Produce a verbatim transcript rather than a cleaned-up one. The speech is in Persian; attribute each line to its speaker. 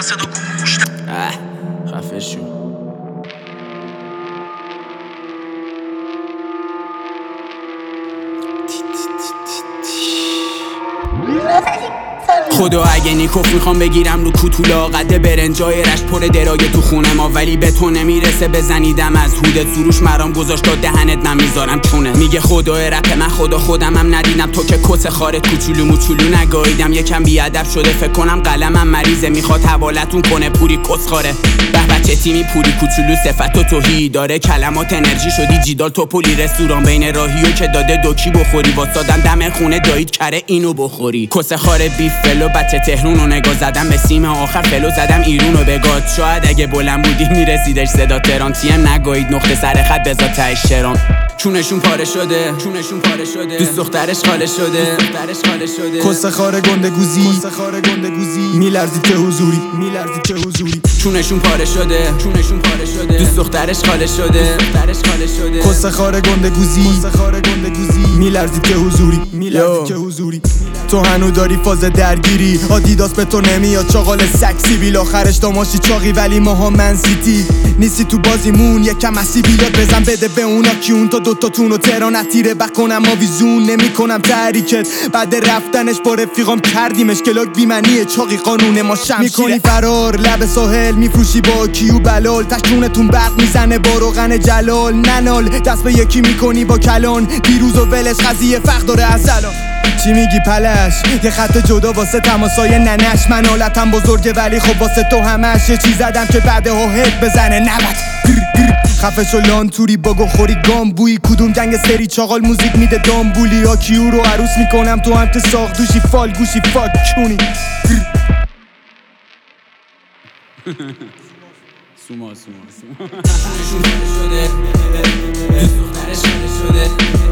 Speaker 1: صدا گوش
Speaker 2: خفه شو. خدا اگه نیکوف میخوام بگیرم رو کوتولا قده برنجای رشت پر درایه تو خونه ما، ولی به تو نمیرسه بزنیدم از هودت سروش مرام گذاشت تا دهنت من میذارم چونه. میگه خدای رپ من خدا خودمم ندیدم تو که کس خارت کوچولو موچولو نگاهیدم. یکم بیادب شده فکر کنم قلمم مریضه میخواد حوالتون کنه پوری کس خاره. به بچه تیمی پوری کوچولو صفت و توهی داره کلمات انرژی شدی جیدال توپولی رستوران بین راهیو که داده دوکی بخوری واسادم دم خونه دایید کره اینو بخوری. کس خاره بیف فلو بچه تهرون رو نگاه زدم به سیم آخر فلو زدم ایرونو بگاد. شاید اگه بلند بودی میرسیدش صدا تهران تیم نگاهید نقطه سر خط بزا تهش شرام. چونشون پاره شده چونشون پاره شده دوست دخترش خاله شده دخترش خاله شده
Speaker 3: کس خاره گنده گوزی کس خاره گنده گوزی میلرزی چه حضوری میلرزی چه حضوری
Speaker 2: چونشون پاره شده چونشون پاره شده دوست دخترش خاله شده دخترش خاله شده
Speaker 3: کس خاره گنده گوزی کس خاره گنده گوزی میلرزی چه حضوری میلرزی چه حضوری تو هنو داری فاز درگیری آدیداس به تو نمیاد چاقال سکسی بیل آخرش داماشی چاقی ولی ماها من سیتی نیستی تو بازیمون یکم مسی بیلاد بزن بده به اونا کیون تا دوتاتون و تهران تیره بکنم ما ویزون نمی کنم تحریکت بعد رفتنش با رفیقام کردیمش کلاک بیمنیه چاقی قانون ما شمشیره میکنی فرار لب ساحل میفروشی با کیو بلال تشتونتون برق میزنه با روغن جلال ننال دست به یکی میکنی با کلان دیروز و ولش قضیه فرق داره از الان. چی میگی پلش یه خط جدا واسه تماسای ننش من حالتم بزرگه ولی خب واسه تو همش یه چی زدم که بعده ها هد بزنه نبت خفه شو لانتوری باگو خوری گام بوی کدوم جنگ سری چاقال موزیک میده دامبولی ها کیو رو عروس میکنم تو هم که ساق دوشی فال گوشی فاک کونی
Speaker 2: سوما سوما سوما